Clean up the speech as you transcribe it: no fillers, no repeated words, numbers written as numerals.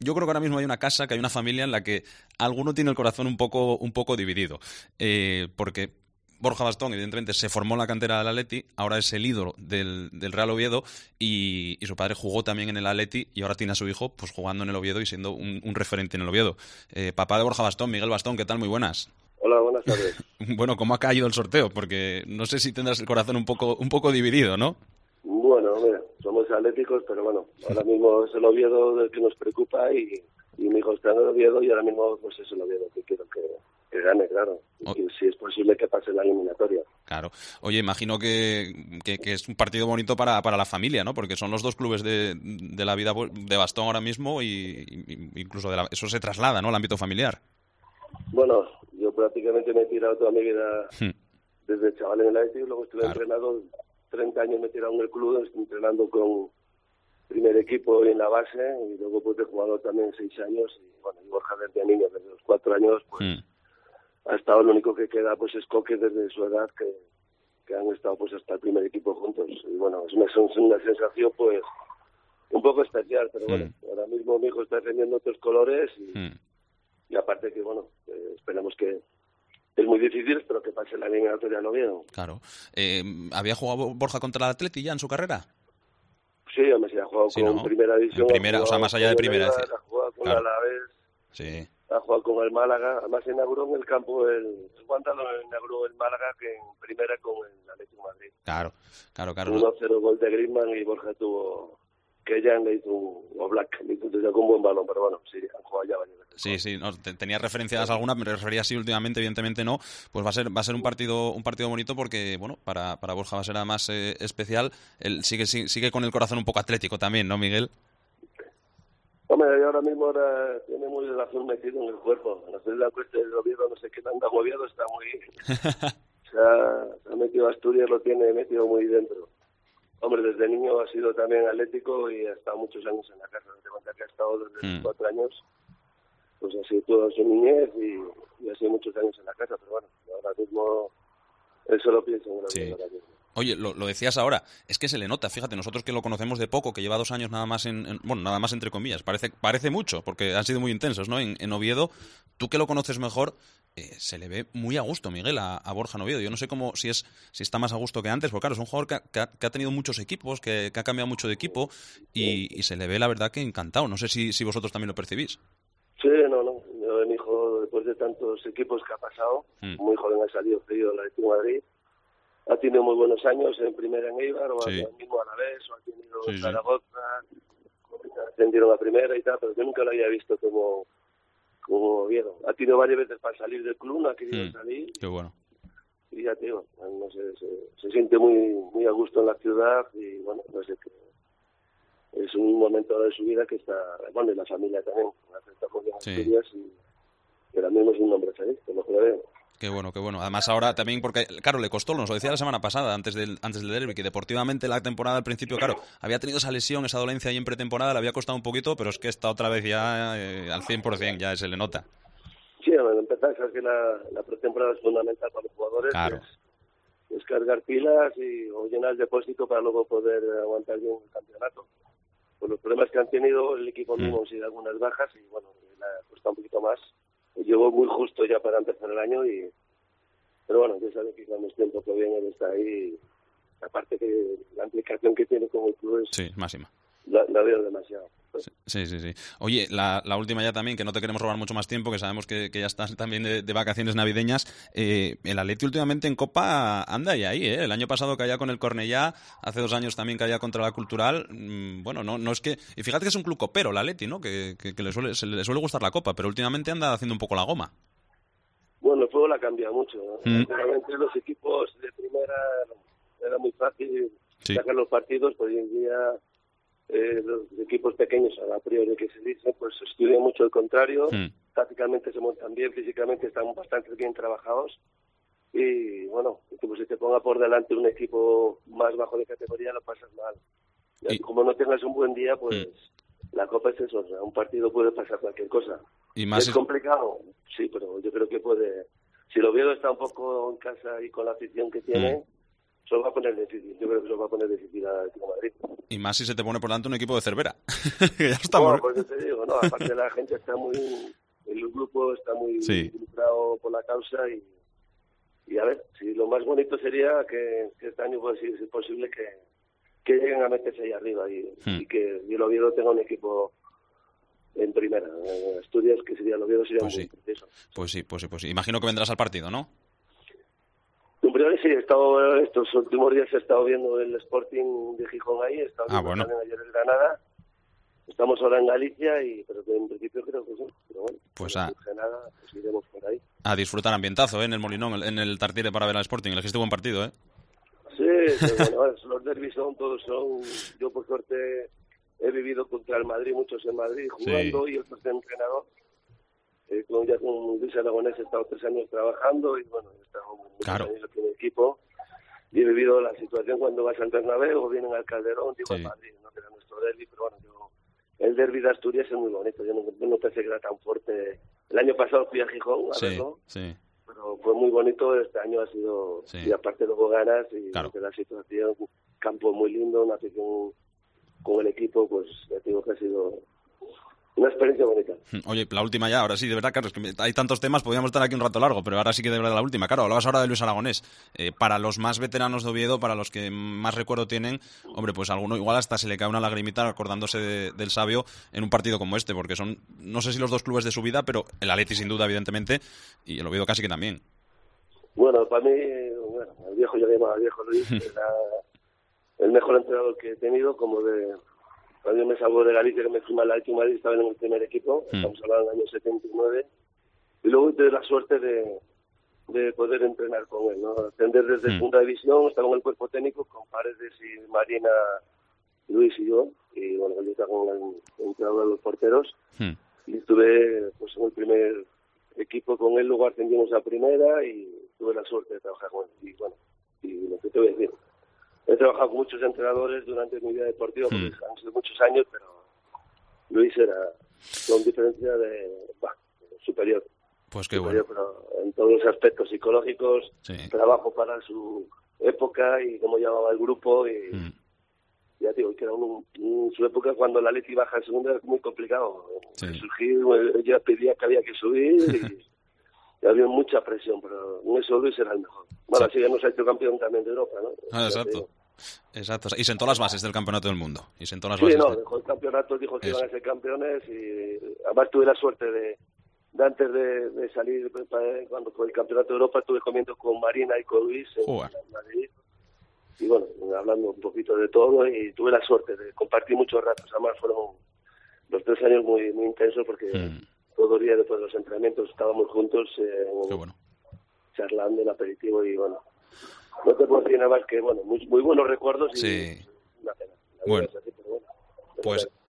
yo creo que ahora mismo hay una casa, que hay una familia en la que alguno tiene el corazón un poco dividido. Porque Borja Bastón, evidentemente, se formó en la cantera del Atleti, ahora es el ídolo del Real Oviedo y su padre jugó también en el Atleti y ahora tiene a su hijo pues jugando en el Oviedo y siendo un referente en el Oviedo. Papá de Borja Bastón, Miguel Bastón, ¿qué tal? Muy buenas. Hola, buenas tardes. Bueno, ¿cómo ha caído el sorteo? Porque no sé si tendrás el corazón un poco dividido, ¿no? Bueno, mira, somos atléticos, pero bueno, ahora mismo es el Oviedo del que nos preocupa y mi hijo está en el Oviedo y ahora mismo pues es el Oviedo que quiero que gane, claro. Y que si es posible que pase la eliminatoria. Claro. Oye, imagino que es un partido bonito para la familia, ¿no? Porque son los dos clubes de la vida de Bastón ahora mismo y incluso eso se traslada, ¿no? Al ámbito familiar. Bueno, yo prácticamente me he tirado toda mi vida desde chaval en el Atleti y luego estuve Claro. entrenado 30 años, me he tirado en el club, estoy entrenando con primer equipo en la base y luego pues de jugador también 6 años y bueno, y Borja desde niño, desde los 4 años pues ha estado, lo único que queda pues es Coque desde su edad que han estado pues hasta el primer equipo juntos y bueno, es una sensación pues un poco especial, pero bueno, ahora mismo mi hijo está defendiendo otros colores y aparte que bueno, esperemos que es muy difícil, pero que pase la eliminatoria al Oviedo. Claro. ¿Había jugado Borja contra el Atleti ya en su carrera? Sí, hombre, se ha jugado Sí, con ¿no? primera En división, ha primera, o sea, jugado más allá con de el primera. Eibar, ha jugado con el Claro. Alavés, Sí. ha jugado con el Málaga, además inauguró en el campo el Wanda lo inauguró el Málaga que en primera con el Atlético de Madrid. Claro. 1-0 gol de Griezmann y Borja tuvo que ya le hizo un Black, le hizo un buen balón, pero bueno, sí, han jugado ya varias veces. Sí, no, tenía referencias alguna, me refería así últimamente, evidentemente no. Pues va a ser un partido bonito porque, bueno, para Borja va a ser además especial. Él sigue con el corazón un poco atlético también, ¿no, Miguel? Hombre, yo ahora mismo tiene muy el azul metido en el cuerpo. No sé, la cuesta del Oviedo, no sé qué anda agobiado, está muy... se ha metido Asturias, lo tiene metido muy dentro. Hombre, desde niño ha sido también atlético y ha estado muchos años en la casa. Te cuenta que ha estado desde los 4 años, pues ha sido toda su niñez y ha sido muchos años en la casa. Pero bueno, ahora mismo él solo piensa en el Oviedo ahora mismo. Oye, lo decías ahora, es que se le nota, fíjate, nosotros que lo conocemos de poco, que lleva 2 años nada más bueno, nada más entre comillas, parece mucho, porque han sido muy intensos, ¿no? En Oviedo, tú que lo conoces mejor, se le ve muy a gusto, Miguel, a Borja en Oviedo. Yo no sé si está más a gusto que antes, porque claro, es un jugador que ha tenido muchos equipos, que ha cambiado mucho de equipo, y se le ve, la verdad, que encantado. No sé si vosotros también lo percibís. Sí, no. Yo, mi hijo, después de tantos equipos que ha pasado, muy joven ha salido cedido del Atlético de Madrid. Ha tenido muy buenos años en primera en Eibar, o al mismo Alavés, o ha tenido Zaragoza, ascendieron a primera y tal, pero yo nunca lo había visto como Oviedo. Ha tenido varias veces para salir del club, no ha querido salir. Qué bueno. Y ya te digo, no sé, se siente muy a gusto en la ciudad y bueno, no sé, es un momento de su vida que está, bueno, y la familia también, aceptamos bien Asturias y ahora mismo es un hombre feliz, por lo que veo. Qué bueno. Además ahora también, porque, claro, le costó, nos lo decía la semana pasada, antes del derbi, que deportivamente la temporada al principio, claro, había tenido esa lesión, esa dolencia ahí en pretemporada, le había costado un poquito, pero es que está otra vez ya al 100%, ya se le nota. Sí, bueno, empezar, sabes que la pretemporada es fundamental para los jugadores, Claro. es cargar pilas o llenar el depósito para luego poder aguantar bien el campeonato. Pues los problemas que han tenido el equipo mismo han sido algunas bajas y bueno, le ha costado un poquito más. Llegó muy justo ya para empezar el año pero bueno, ya saben que cuando esté un poco bien él está ahí. Aparte que la implicación que tiene con el club es máxima. La veo demasiado. Sí. Oye, la última ya también, que no te queremos robar mucho más tiempo, que sabemos que ya estás también de vacaciones navideñas. El Atleti últimamente en Copa anda y ahí, ¿eh? El año pasado caía con el Cornellá, hace 2 años también caía contra la Cultural. Bueno, no es que... Y fíjate que es un club copero, el Atleti, ¿no? Que le suele gustar la Copa, pero últimamente anda haciendo un poco la goma. Bueno, el fútbol ha cambiado mucho, ¿no? Anteriormente los equipos de primera era muy fácil sacar los partidos, pues hoy en día los equipos pequeños, a priori que se dice, pues estudian mucho el contrario, tácticamente se montan bien, físicamente están bastante bien trabajados y bueno, como si te ponga por delante un equipo más bajo de categoría lo pasas mal. Y como no tengas un buen día, pues la Copa es eso, o sea, un partido puede pasar cualquier cosa. Y más ¿Es complicado? Sí, pero yo creo que puede... Si el Oviedo está un poco en casa y con la afición que tiene, se lo va a poner difícil. Yo creo que se lo va a poner difícil al Atlético de Madrid. Y más si se te pone por delante un equipo de Cervera. Que ya está pues te digo, no, aparte la gente está muy, el grupo está muy involucrado por la causa y a ver, si lo más bonito sería que este año, pues, si es posible, que lleguen a meterse ahí arriba y que el Oviedo tenga un equipo en primera. Asturias, que sería el Oviedo, sería pues muy preciso. Pues sí. Imagino que vendrás al partido, ¿no? En primer sí, he estado estos últimos días he estado viendo el Sporting de Gijón ahí, he estado viendo también ayer el Granada. Estamos ahora en Galicia, pero en principio creo que sí. Pero bueno, pues no surge nada, pues iremos por ahí. A disfrutar ambientazo, en el Molinón, en el Tartiere para ver al Sporting. Elegiste buen partido, ¿eh? Sí, bueno, los derbis todos son... Yo, por suerte, he vivido contra el Madrid, muchos en Madrid, jugando y otros de entrenador. Ya con Luis Aragonés he estado 3 años trabajando y, bueno, he estado muchos años aquí en el equipo. Y he vivido la situación cuando vas al Bernabéu o vienen al Calderón, digo al Madrid, ¿no? Que era nuestro derbi, pero bueno, el derbi de Asturias es muy bonito. Yo no pensé que era tan fuerte. El año pasado fui a Gijón a verlo, pero fue muy bonito. Este año ha sido... Y aparte luego ganas y la situación, campo muy lindo, una afición con el equipo, pues ya digo que ha sido... una experiencia bonita. Oye, la última ya, ahora sí, de verdad, Carlos, que hay tantos temas, podríamos estar aquí un rato largo, pero ahora sí que de verdad la última. Claro, hablabas ahora de Luis Aragonés. Para los más veteranos de Oviedo, para los que más recuerdo tienen, hombre, pues a alguno igual hasta se le cae una lagrimita acordándose del sabio en un partido como este, porque son, no sé si los 2 clubes de su vida, pero el Atleti sin duda, evidentemente, y el Oviedo casi que también. Bueno, para mí, el viejo, yo le llamaba viejo Luis, era el mejor entrenador que he tenido, como de... Cuando yo me salgo de Galicia, que me fui al Atlético de Madrid, estaba en el primer equipo, estamos hablando del año 79, y luego tuve la suerte de poder entrenar con él, ¿no? Ascender desde segunda división, estaba en el cuerpo técnico con Paredes y Marina, Luis y yo, y bueno, yo estaba con el entrenador de los porteros, y estuve pues en el primer equipo con él, luego ascendimos a primera y tuve la suerte de trabajar con él, y bueno, y lo que te voy a decir. He trabajado con muchos entrenadores durante mi vida deportiva, porque han sido muchos años, pero Luis era con diferencia superior. Pues qué bueno. Pero en todos los aspectos psicológicos, trabajo para su época y cómo llevaba el grupo. Y ya digo, que era su época cuando la Atleti baja en segunda era muy complicado. Surgir, ella pedía que había que subir y había mucha presión, pero en eso Luis era el mejor. Bueno, así ya nos ha hecho campeón también de Europa, ¿no? Exacto. Y sentó las bases del campeonato del mundo. Dejó el campeonato, dijo que iban a ser campeones y además tuve la suerte de antes de salir, cuando fue el campeonato de Europa, estuve comiendo con Marina y con Luis en Madrid. Y bueno, hablando un poquito de todo y tuve la suerte de compartir muchos ratos. Además fueron los 3 años muy, muy intensos porque todos los días después de los entrenamientos estábamos juntos charlando en aperitivo y bueno, no te puedo decir nada más que bueno, muy buenos recuerdos y una pena. Bueno, pues